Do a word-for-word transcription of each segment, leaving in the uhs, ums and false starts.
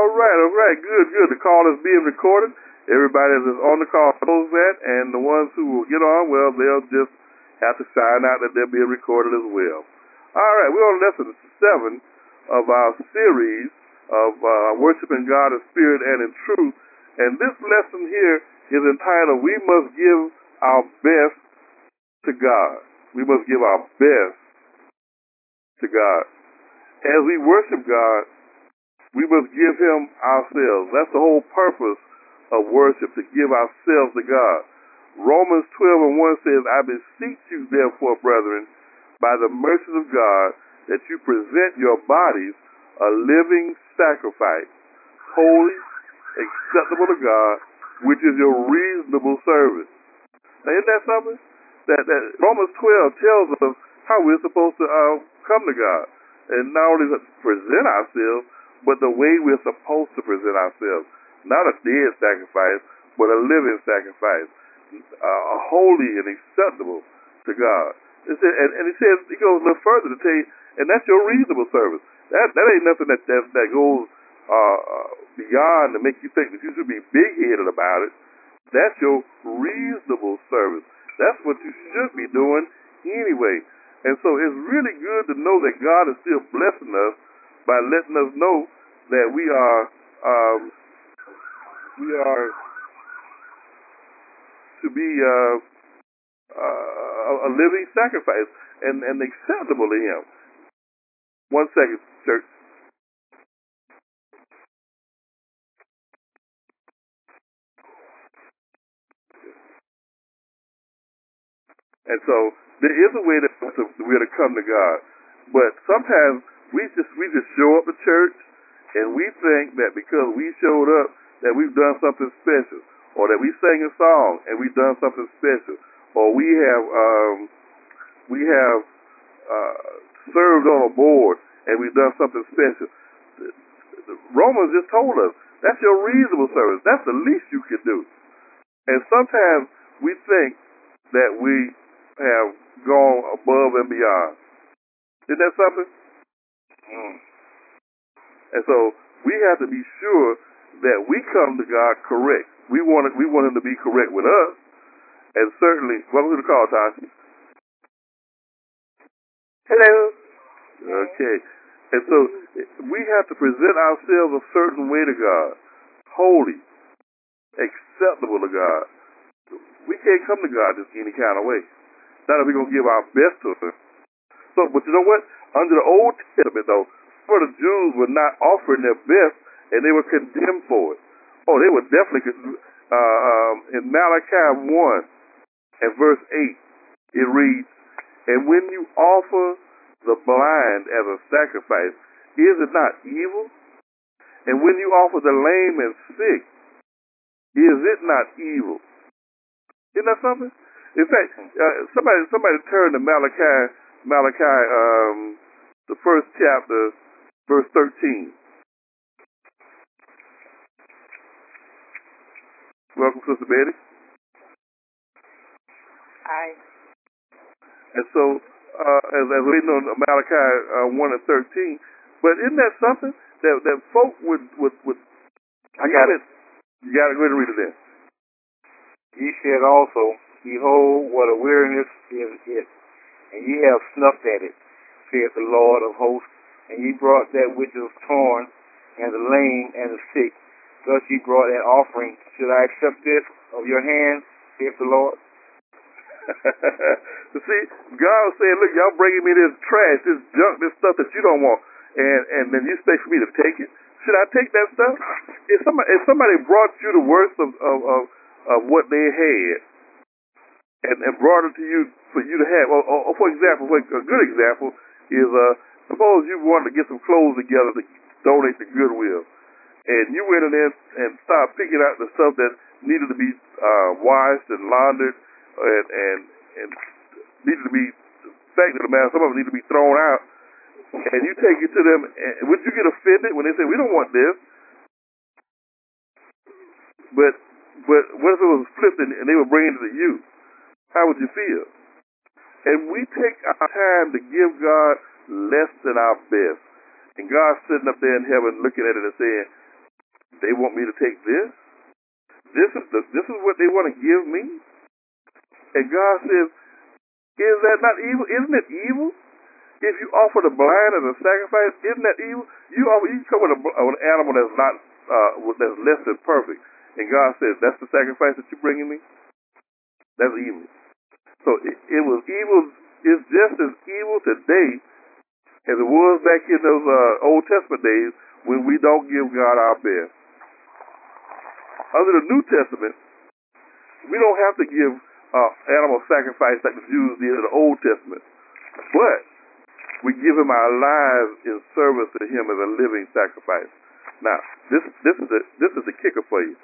All right, all right, good, good. The call is being recorded. Everybody that's on the call knows that, and the ones who will get on, well, they'll just have to sign out that they're being recorded as well. All right, we're on lesson seven of our series of uh, worshiping God in spirit and in truth. And this lesson here is entitled, We Must Give Our Best to God. We must give our best to God. As we worship God, we must give Him ourselves. That's the whole purpose of worship, to give ourselves to God. Romans twelve and one says, I beseech you, therefore, brethren, by the mercies of God, that you present your bodies a living sacrifice, holy, acceptable to God, which is your reasonable service. Now, isn't that something? That, that Romans twelve tells us how we're supposed to uh, come to God. And not only present ourselves, but the way we're supposed to present ourselves. Not a dead sacrifice, but a living sacrifice, uh, holy and acceptable to God. It said, and, and he says, he goes a little further to tell you, and that's your reasonable service. That that ain't nothing that that, that goes uh, beyond to make you think that you should be big-headed about it. That's your reasonable service. That's what you should be doing anyway. And so it's really good to know that God is still blessing us by letting us know that we are um, we are to be uh, uh, a living sacrifice and, and acceptable to Him. One second, church. And so there is a way that we're to come to God, but sometimes we just we just show up to church and we think that because we showed up that we've done something special, or that we sang a song and we've done something special, or we have um, we have uh, served on a board and we've done something special. Romans just told us that's your reasonable service. That's the least you can do. And sometimes we think that we have gone above and beyond. Isn't that something? Mm. And so we have to be sure that we come to God correct. We want it, we want Him to be correct with us, and certainly, welcome to the call, Tasha. Hello. Okay. And so we have to present ourselves a certain way to God, holy, acceptable to God. We can't come to God just any kind of way. Not if we're going to give our best to Him. So, but you know what? Under the Old Testament, though, some of the Jews were not offering their best, and they were condemned for it. Oh, they were definitely, uh, um, in Malachi one and verse eight, it reads, and when you offer the blind as a sacrifice, is it not evil? And when you offer the lame and sick, is it not evil? Isn't that something? In fact, uh, somebody somebody turn to Malachi, Malachi, um, the first chapter, verse thirteen. Welcome, Sister Betty. Hi. And so, uh, as, as we know, Malachi uh, one and thirteen. But isn't that something that that folk would would would? I got it. You got to go ahead and read it then. Ye said also, behold, what a weariness is it, and ye have snuffed at it, saith the Lord of hosts, and ye brought that which is torn, and the lame, and the sick. Thus ye brought an offering. Should I accept this of your hand, saith the Lord? You see, God was saying, look, y'all bringing me this trash, this junk, this stuff that you don't want, and, and then you expect for me to take it? Should I take that stuff? If somebody, if somebody brought you the worst of, of, of, of what they had, and, and brought it to you for you to have, or, or, or for example, a good example is, uh, suppose you wanted to get some clothes together to donate to Goodwill, and you went in there and started picking out the stuff that needed to be uh, washed and laundered, and, and, and needed to be, the fact of the matter, some of them need to be thrown out, and you take it to them, and would you get offended when they say, we don't want this? But but what if it was flipped and they were bringing it to you? How would you feel? And we take our time to give God less than our best. And God's sitting up there in heaven looking at it and saying, They want me to take this. This is the this is what they want to give me. And God says, is that not evil? Isn't it evil? If you offer the blind as a sacrifice, isn't that evil? You offer, you come with, a, with an animal that's not uh, that's less than perfect, and God says that's the sacrifice that you're bringing me. That's evil. So it, it was evil. It's just as evil today as it was back in those uh, Old Testament days when we don't give God our best. Under the New Testament, we don't have to give uh, animal sacrifice like the Jews did in the Old Testament, but we give Him our lives in service to Him as a living sacrifice. Now, this this is the this is the kicker for you.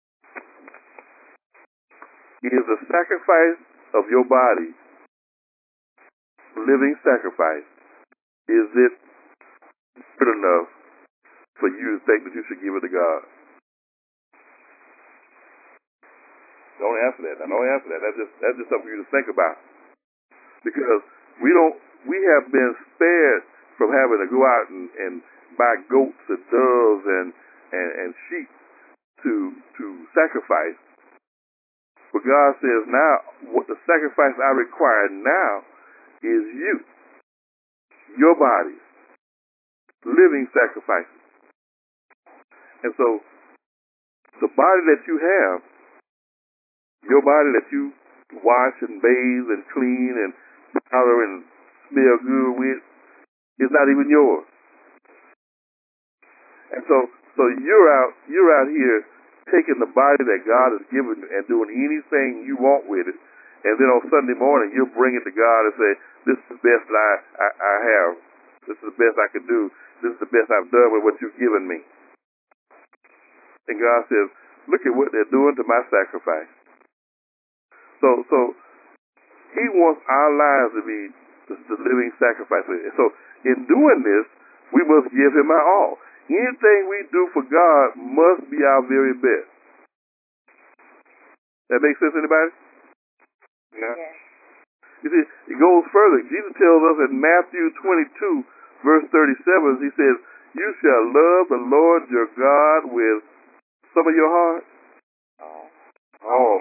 Is the sacrifice of your body, living sacrifice, is it good enough for you to think that you should give it to God? Don't answer that. Now, don't answer that. That's just that's just something for you to think about. Because we don't we have been spared from having to go out and, and buy goats and doves and, and, and sheep to to sacrifice. But God says now, what the sacrifice I require now is you, your body, living sacrifices. And so, the body that you have, your body that you wash and bathe and clean and powder and smell good with, is not even yours. And so, so you're out, you're out here taking the body that God has given you and doing anything you want with it. And then on Sunday morning, you'll bring it to God and say, this is the best I, I, I have. This is the best I can do. This is the best I've done with what you've given me. And God says, look at what they're doing to my sacrifice. So, so He wants our lives to be the, the living sacrifice. And so in doing this, we must give Him our all. Anything we do for God must be our very best. That makes sense, anybody? Yeah. Yes. You see, it goes further. Jesus tells us in Matthew twenty-two, verse thirty-seven, He says, you shall love the Lord your God with some of your heart. Oh. All.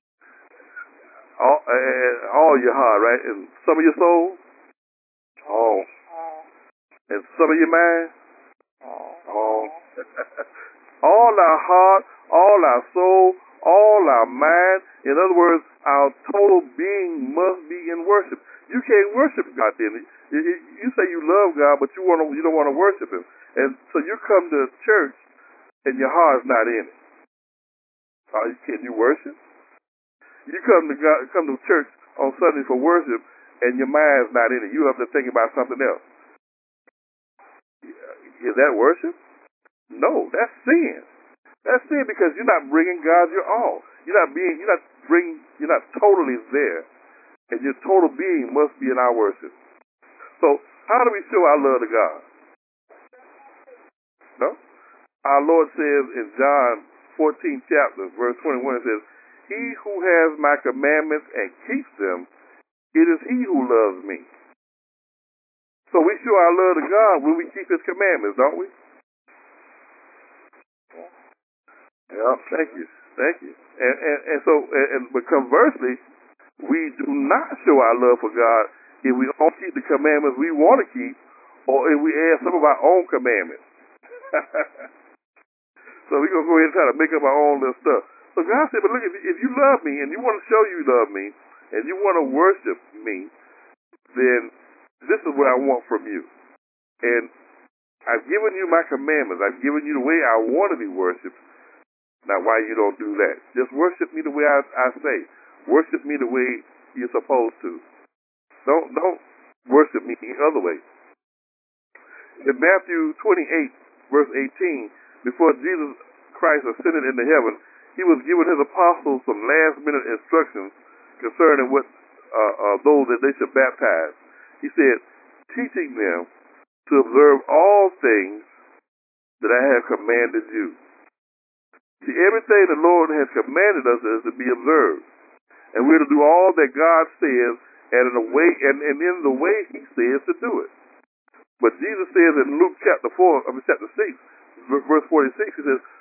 All, uh, all your heart, right? And some of your soul? All. Oh. And some of your mind? Oh. All. All our heart, all our soul, all our mind. In other words, our total being must be in worship. You can't worship God then. You, you, you say you love God, but you want to, you don't want to worship Him. And so you come to church and your heart's not in it. Uh, can you worship? You come to God, come to church on Sunday for worship, and your mind's not in it. You have to think about something else. Is that worship? No, that's sin. That's sin because you're not bringing God your all. You're not being, you're not bringing, you're not totally there, and your total being must be in our worship. So, how do we show our love to God? No, our Lord says in John fourteenth chapter, verse twenty-one, it says, "He who has my commandments and keeps them, it is he who loves me." So we show our love to God when we keep His commandments, don't we? Yeah, thank you, thank you. And and, and so, and, and but conversely, we do not show our love for God if we don't keep the commandments we want to keep, or if we add some of our own commandments. So we're gonna go ahead and try to make up our own little stuff. So God said, but look, if you, if you love me and you want to show you love me and you want to worship me, then this is what I want from you. And I've given you my commandments. I've given you the way I want to be worshipped. Now, why you don't do that? Just worship me the way I, I say. Worship me the way you're supposed to. Don't don't worship me the other way. In Matthew twenty-eight, verse eighteen, before Jesus Christ ascended into heaven, He was giving His apostles some last-minute instructions concerning what uh, uh, those that they should baptize. He said, teaching them to observe all things that I have commanded you. See, everything the Lord has commanded us is to be observed. And we're to do all that God says and in the way and, and in the way He says to do it. But Jesus says in Luke chapter four, I mean chapter six, verse forty-six, He says,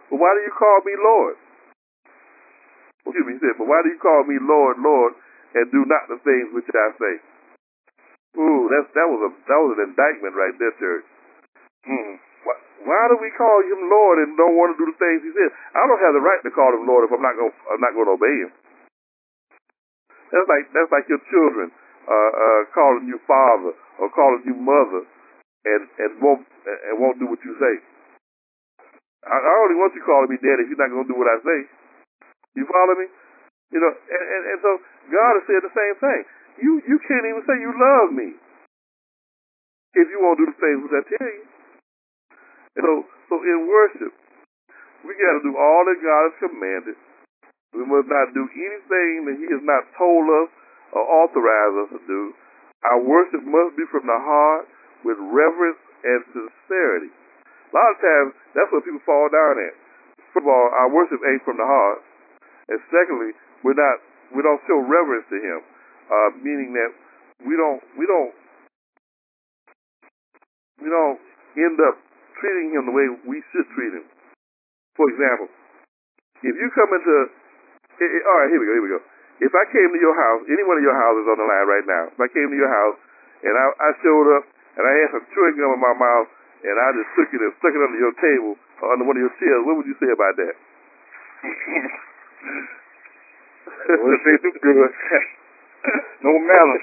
But why do you call me Lord? Excuse me, he said, but why do you call me Lord, Lord, and do not the things which I say? Ooh, that's that was a that was an indictment right there, church. Mm. Why, why do we call him Lord and don't want to do the things he said? I don't have the right to call him Lord if I'm not going I'm not going to obey him. That's like that's like your children uh, uh, calling you father or calling you mother and and won't and won't do what you say. I, I only want you calling me daddy if you're not going to do what I say. You follow me? You know, and, and, and so God has said the same thing. You you can't even say you love me if you won't do the things which I tell you. And so so in worship, we got to do all that God has commanded. We must not do anything that He has not told us or authorized us to do. Our worship must be from the heart with reverence and sincerity. A lot of times, that's what people fall down at. First of all, our worship ain't from the heart, and secondly, we're not we don't show reverence to Him, uh, meaning that we don't we don't we don't end up treating Him the way we should treat Him. For example, if you come into it, it, all right, here we go, here we go. If I came to your house, any one of your houses on the line right now, if I came to your house and I, I showed up and I had some chewing gum in my mouth and I just took it and stuck it under your table or under one of your chairs, what would you say about that? What if they do good? No malice.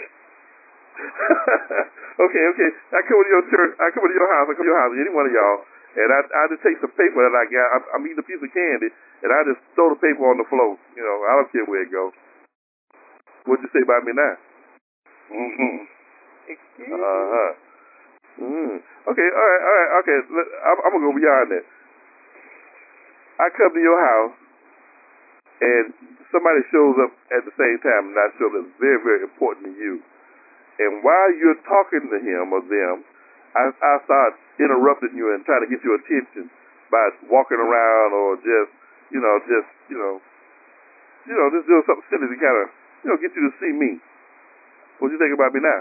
okay, okay. I come to your church, I come to your house, I come to your house, any one of y'all, and I, I just take some paper that I got, I, I'm eating a piece of candy, and I just throw the paper on the floor. You know, I don't care where it goes. What'd you say about me now? Mm-hmm. Uh-huh. Mm. Okay, all right, all right, okay. Let, I'm, I'm going to go beyond that. I come to your house, and somebody shows up at the same time, and I show up that's very, very important to you. And while you're talking to him or them, I, I start interrupting you and trying to get your attention by walking around or just, you know, just, you know, you know, just doing something silly to kind of, you know, get you to see me. What do you think about me now?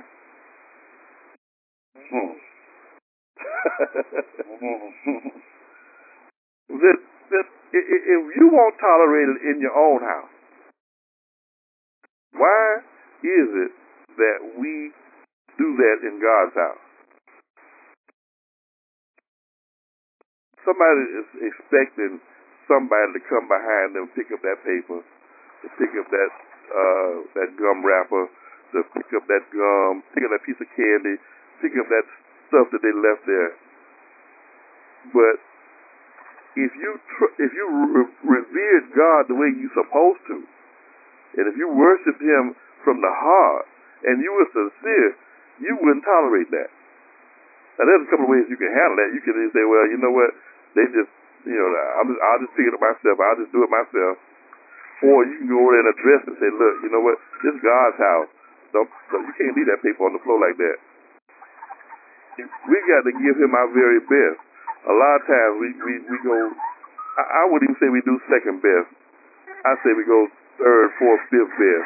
Hmm. that, that, if you won't tolerate it in your own house, why is it that we do that in God's house? Somebody is expecting somebody to come behind them, pick up that paper, to pick up that uh, that gum wrapper, to pick up that gum, pick up that piece of candy, pick up that stuff that they left there. But if you tr- if you re- revered God the way you're supposed to, and if you worship Him from the heart, and you were sincere, you wouldn't tolerate that. Now, there's a couple of ways you can handle that. You can say, well, you know what, they just, you know, I'm just, I'll just pick it up myself. I'll just do it myself. Or you can go over there and address it and say, look, you know what, this is God's house. Don't, don't, you can't leave that paper on the floor like that. We got to give Him our very best. A lot of times we, we, we go, I, I wouldn't even say we do second best. I say we go third, fourth, fifth best.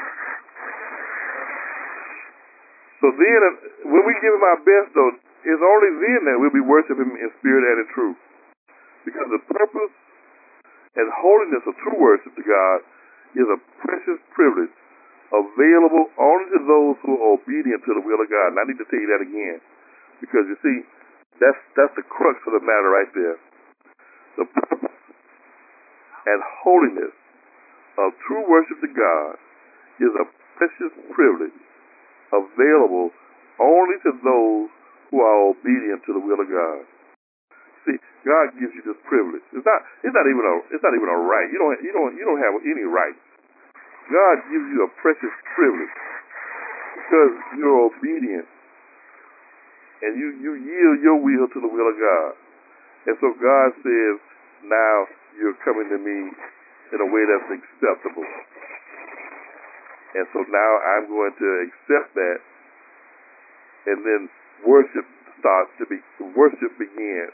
So then, when we give Him our best, though, it's only then that we'll be worshiping Him in spirit and in truth. Because the purpose and holiness of true worship to God is a precious privilege available only to those who are obedient to the will of God. And I need to tell you that again. Because you see, that's that's the crux of the matter right there. The purpose and holiness of true worship to God is a precious privilege available only to those who are obedient to the will of God. See, God gives you this privilege. It's not it's not even a it's not even a right. You don't you don't you don't have any rights. God gives you a precious privilege because you're obedient and you, you yield your will to the will of God. And so God says, now you're coming to me in a way that's acceptable. And so now I'm going to accept that, and then worship starts to be, worship begins.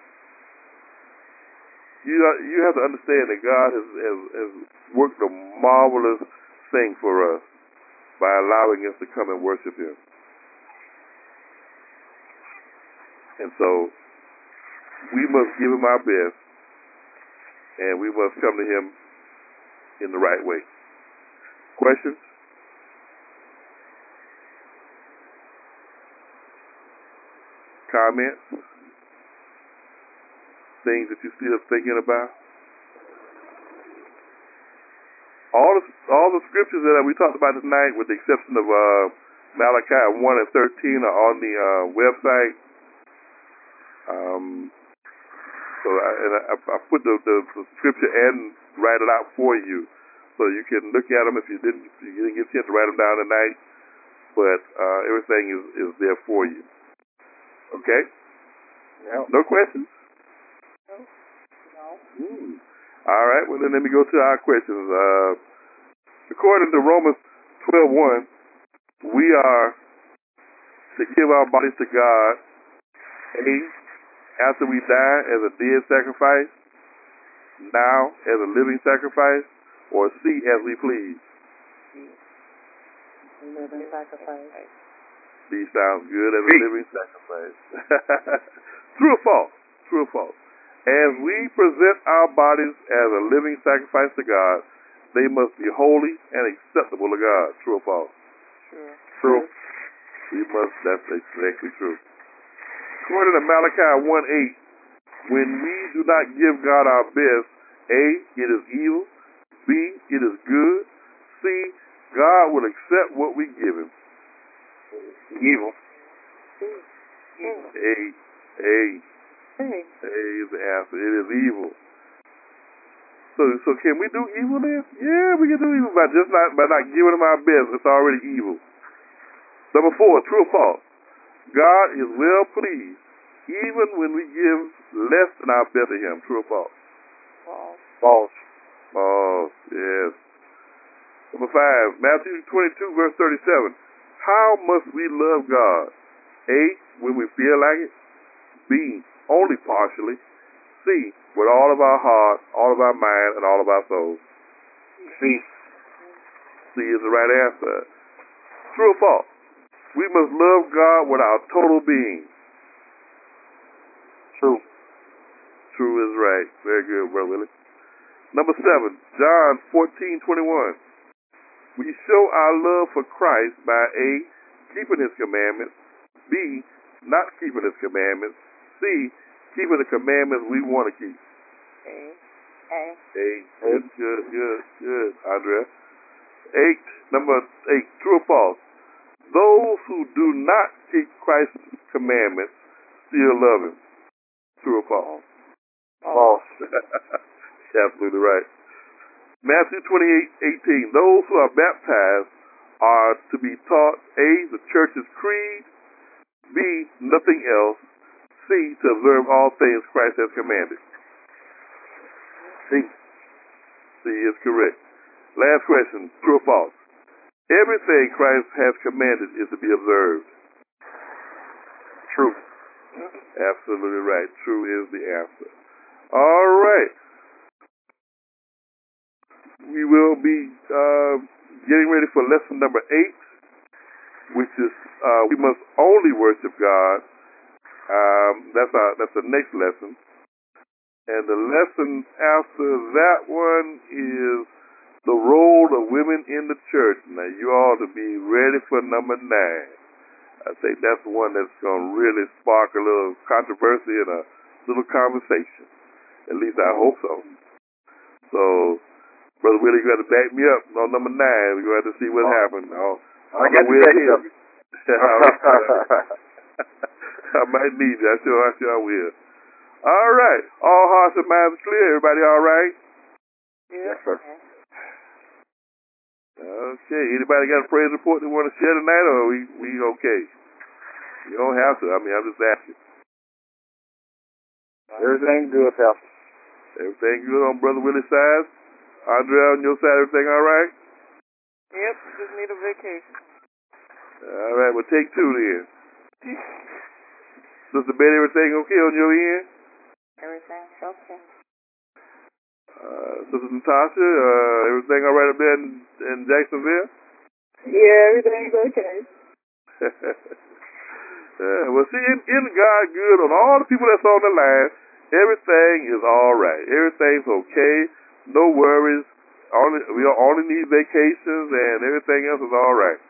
You you have to understand that God has, has, has worked a marvelous thing for us by allowing us to come and worship Him. And so we must give Him our best, and we must come to him in the right way. Questions? Comments? Things that you're still thinking about? All the, all the scriptures that we talked about tonight, with the exception of uh, Malachi one and thirteen, are on the uh, website. Um, so I, and I, I put the, the, the scripture and write it out for you, so you can look at them if you didn't if you didn't get a chance to write them down tonight. But uh, everything is, is there for you. Okay? Yep. No questions? No. No. Hmm. All right. Well, then let me go to our questions. Uh, according to Romans twelve one, we are to give our bodies to God, A, after we die as a dead sacrifice, now as a living sacrifice, or C, as we please. Living sacrifice. D sounds good, as a living sacrifice. True or false? True or false? As we present our bodies as a living sacrifice to God, they must be holy and acceptable to God. True or false? True. True. We must, that's exactly true. According to Malachi one eight, when we do not give God our best, A, it is evil, B, it is good, C, God will accept what we give him. Evil. Evil. A, A, Hey. A is the answer. It is evil. So, so can we do evil then? Yeah, we can do evil by just not by not giving him our best. It's already evil. Number four, true or false? God is well pleased even when we give less than our best to him. True or false? False. False. False. Yes. Number five, Matthew twenty-two, verse thirty-seven. How must we love God? A, when we feel like it. B, only partially. C, with all of our heart, all of our mind, and all of our soul. C. C is the right answer. True or false? We must love God with our total being. True. True is right. Very good, Brother Willie. Number seven, John fourteen twenty-one. We show our love for Christ by A, keeping his commandments, B, not keeping his commandments, C, keeping the commandments we want to keep. A. A. A. Good, good, good, good, Andrea. Eight, number eight, true or false? Those who do not keep Christ's commandments still love him. True or false? False. Absolutely right. Matthew twenty-eight eighteen. Those who are baptized are to be taught A, the church's creed, B, nothing else, C, to observe all things Christ has commanded. C. C is correct. Last question, true or false? Everything Christ has commanded is to be observed. True. Absolutely right. True is the answer. All right. We will be uh, getting ready for lesson number eight, which is uh, we must only worship God. Um, that's our, that's the next lesson. And the lesson after that one is the role of women in the church. Now, you ought to be ready for number nine. I think that's one that's going to really spark a little controversy and a little conversation. At least I hope so. So, Brother Willie, you got to back me up on number nine. We're going to have to see what oh. happened. I'll, I got to back you up. I might need you. I sure, I sure will. All right. All hearts and minds clear. Everybody all right? Yes, sir. Okay. Anybody got a praise report they want to share tonight, or are we, we okay? You don't have to. I mean, I'm just asking. Everything good, Pastor. Everything good on Brother Willie's side? Andrea, on your side, everything all right? Yep, just need a vacation. All right, well, take two then. Sister Betty, everything okay on your end? Everything's okay. Uh, Sister Natasha, uh, everything all right up there in, in Jacksonville? Yeah, everything's okay. Yeah, well, see, in, in God good on all the people that's on the line, Everything is all right. Everything's okay. No worries. Only we only need vacations, and everything else is all right.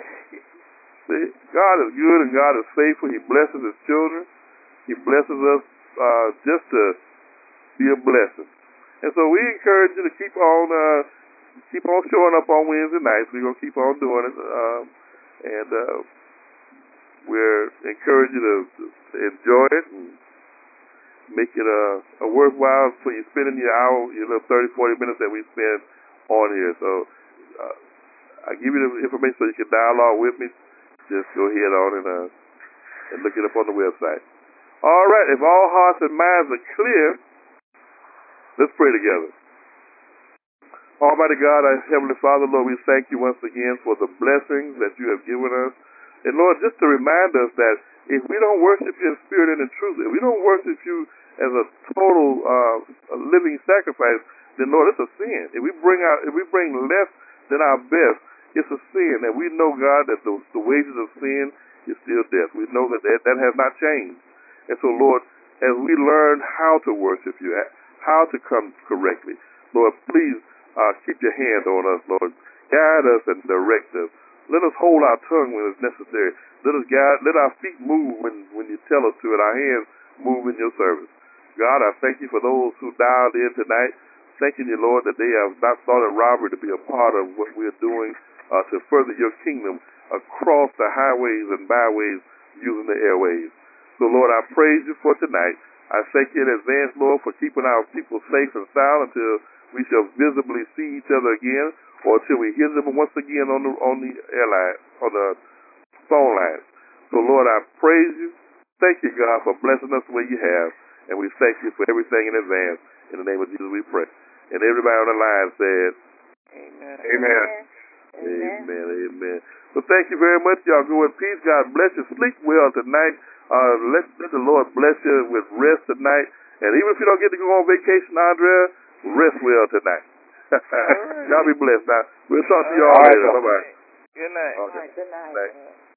See, God is good and God is faithful. He blesses His children. He blesses us uh, just to be a blessing. And so we encourage you to keep on uh, keep on showing up on Wednesday nights. We're gonna keep on doing it, um, and uh, we're encouraging you to, to enjoy it and make it a, a worthwhile for you spending your hour, your little thirty, forty minutes that we spend on here. So uh, I give you the information so you can dialogue with me. Just go ahead on and, uh, and look it up on the website. All right, if all hearts and minds are clear, let's pray together. Almighty God, our Heavenly Father, Lord, we thank you once again for the blessings that you have given us. And Lord, just to remind us that if we don't worship you in spirit and in truth, if we don't worship you as a total uh, a living sacrifice, then Lord, it's a sin. If we bring out, if we bring less than our best, it's a sin. And we know, God, that the, the wages of sin is still death. We know that, that that has not changed. And so, Lord, as we learn how to worship you, how to come correctly, Lord, please uh, keep your hand on us, Lord. Guide us and direct us. Let us hold our tongue when it's necessary. Let us guide, let our feet move when, when you tell us to, and our hands move in your service. God, I thank you for those who dialed in tonight. Thanking you, Lord, that they have not thought it robbery to be a part of what we're doing uh, to further your kingdom across the highways and byways using the airways. So, Lord, I praise you for tonight. I thank you in advance, Lord, for keeping our people safe and sound until we shall visibly see each other again, or until we hear them once again on the on the airline, on the phone line. So, Lord, I praise you. Thank you, God, for blessing us the way you have, and we thank you for everything in advance. In the name of Jesus, we pray. And everybody on the line said, Amen. Amen. Amen. Amen. Amen. So thank you very much. Y'all go in peace. God bless you. Sleep well tonight. Uh, let, let the Lord bless you with rest tonight. And even if you don't get to go on vacation, Andrea, rest well tonight. Y'all be blessed. Now, we'll talk to you all later. Bye-bye. Good night. Okay. All right, good night. Good night.